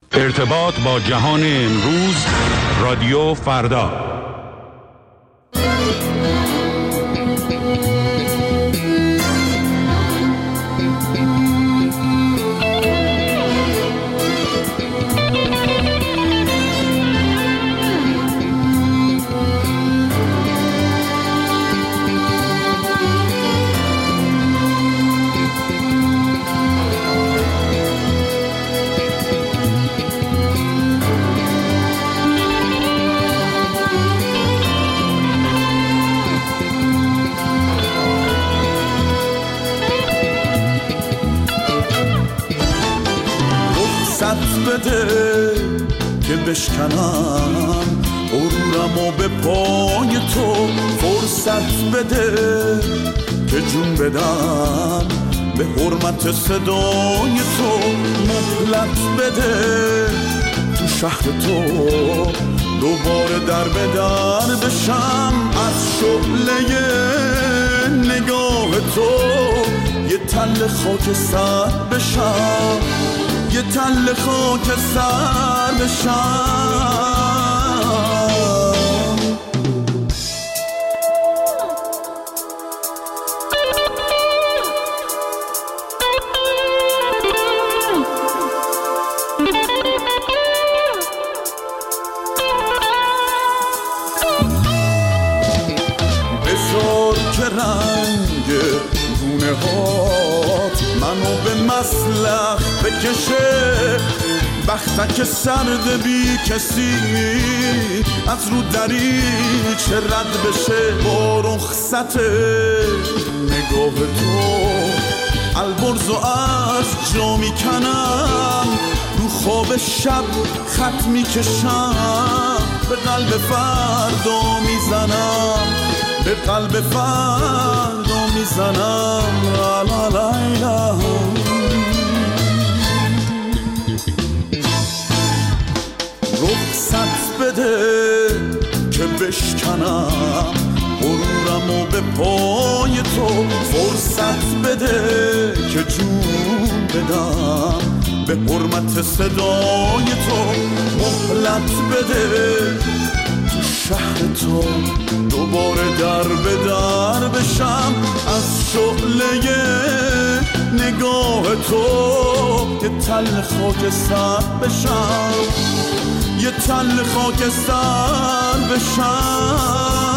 ارتباط با جهان امروز، رادیو فردا. بده که بشکنم غرورمو به پای تو، فرصت بده که جون بدم به حرمت صدای تو، مهلت بده تو شهر تو دوباره در به در بشم، از شعله نگاه تو یه تل خاک سر بشم، یه تل خاک سر بشم. بذار که رنگ گونه هات منو به مسلخ بکشه، بختک سرد بی کسی از رو دریچه رد بشه، با رخصت نگاه تو البرز و از جا میکنم، رو خواب شب خط میکشم، به قلب فردا میزنم، به قلب فردا میزنم. لا لا لا لا. رخصت بده که بشکنم غرورمو به پای تو، فرصت بده که جون بدم به حرمت صدای تو، مهلت بده تو شهر تو دوباره در به در بشم، از شعله نگاه تو یه تل خاک سر بشم، یه تل خاک سر بشم.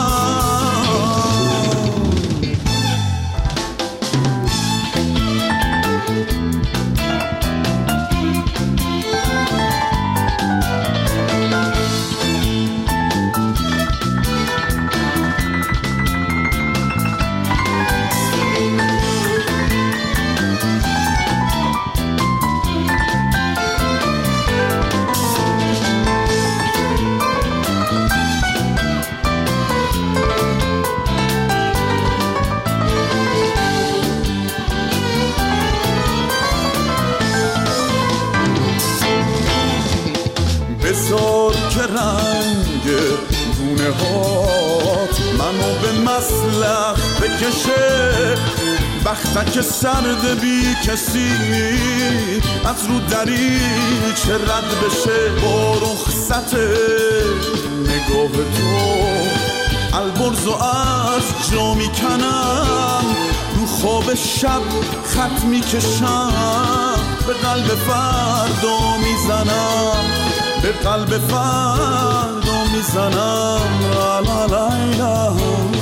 بذار که رنگ گونه هات منو به مسلخ بکشه، بختک سرد بی کسی از رو دریچه رد بشه، با رخصت نگاه تو البرز و از جا میکنم، رو خواب شب خط میکشم، به قلب فردا میزنم، به قلب فردا میزنم. لا لا لا لا.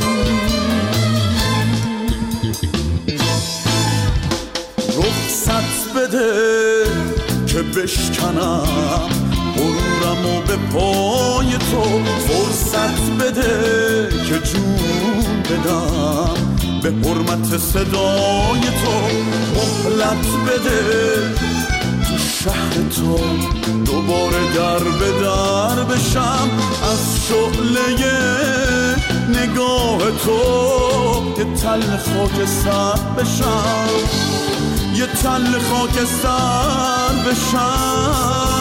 رخصت بده که بشکنم غرورمو به پای تو، فرصت بده که جون بدم به حرمت صدای تو، مهلت بده تو شهر تو دوباره در به در بشم، از شعله نگاه تو یه تل خاک سر بشم، یه تل خاک سر بشم.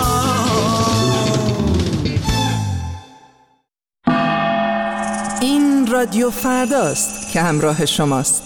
این رادیو فرداست که همراه شماست.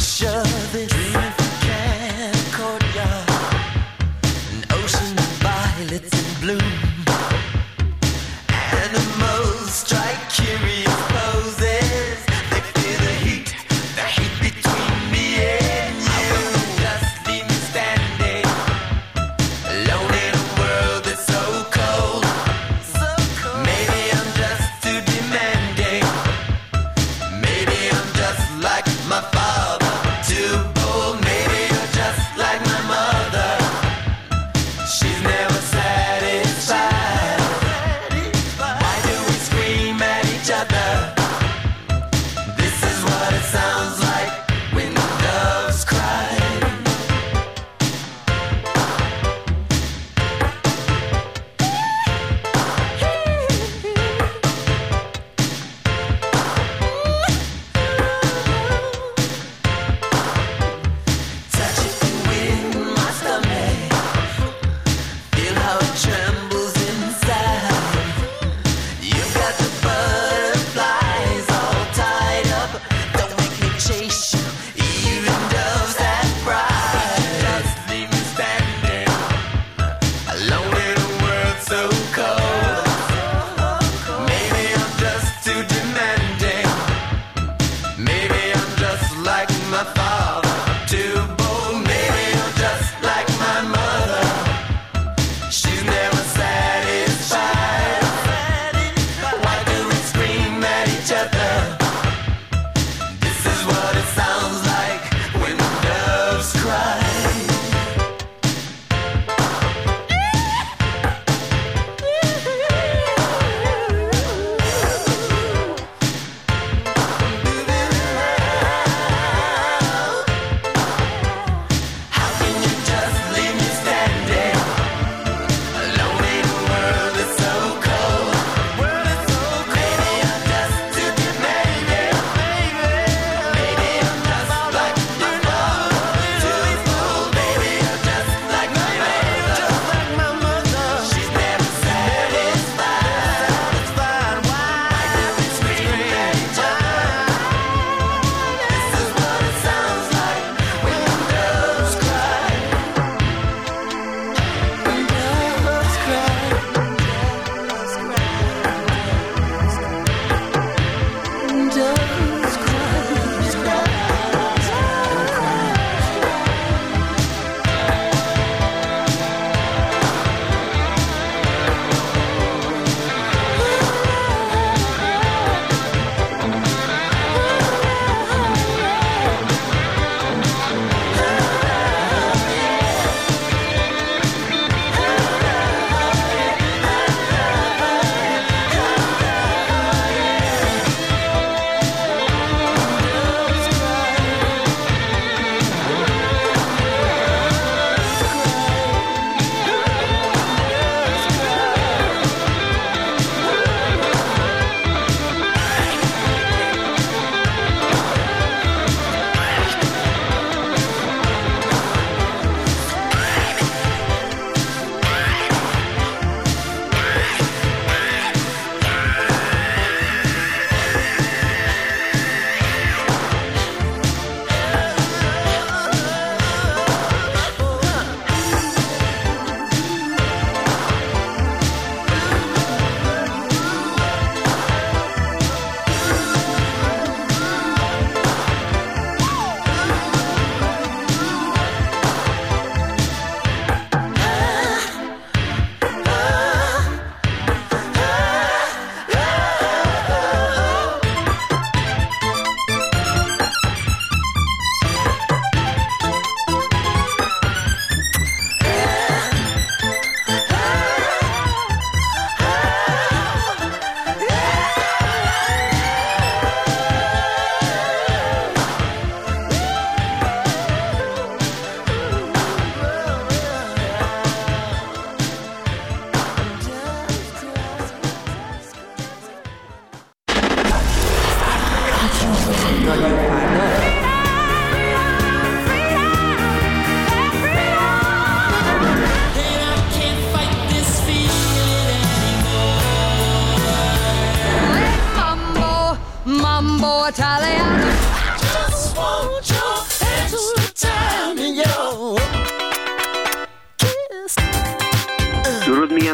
picture this dreaming from Cannes courtyard, an ocean of violets in bloom. Animals strike curious poses. They feel the heat between me and you. I will just leave me standing alone in a world that's so cold. Maybe I'm just too demanding. Maybe I'm just like my father, too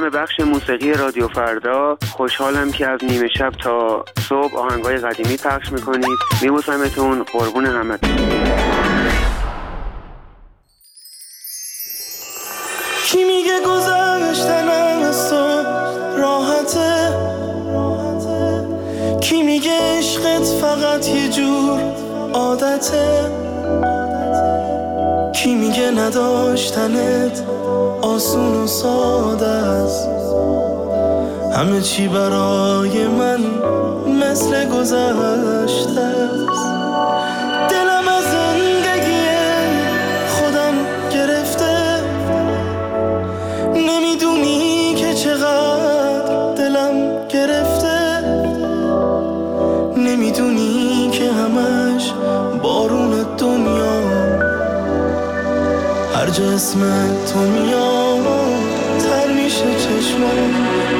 دم بخش موسیقی رادیو فردا. خوشحالم که از نیمه شب تا صبح آهنگای قدیمی پخش میکنید. میبوسمتون، قربون همتون. کی میگه گذشتن از تو راحته؟ کی میگه عشقت فقط یه جور عادته؟ کی میگه نداشتنت آسون و ساده است؟ همه چی برای من مثل گذشته است. دلم از زندگی خودم گرفته، نمیدونی که چقدر دلم گرفته، نمیدونی که همش بارون دنیا هر جا اسم تو میاد تر میشه چشمم.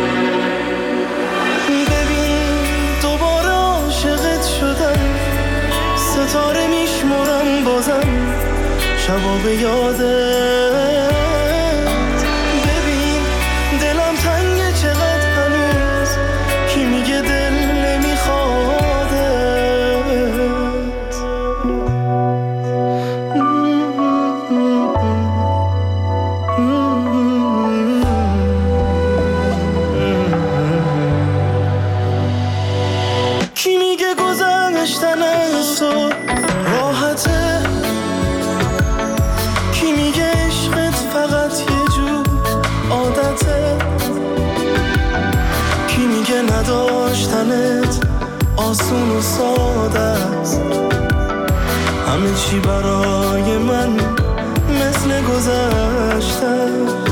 ببین دوباره عاشقت شدم، ستاره میشمرم بازم شبا به یادت. ببین دلم تنگه چقدر هنوز، کی میگه دل نمیخوادت؟ کی میگه گذشتن از تو راحته؟ کی میگه عشقت فقط یه جور عادته؟ کی میگه نداشتنت آسون و ساده است؟ همه چی برای من مثل گذشته.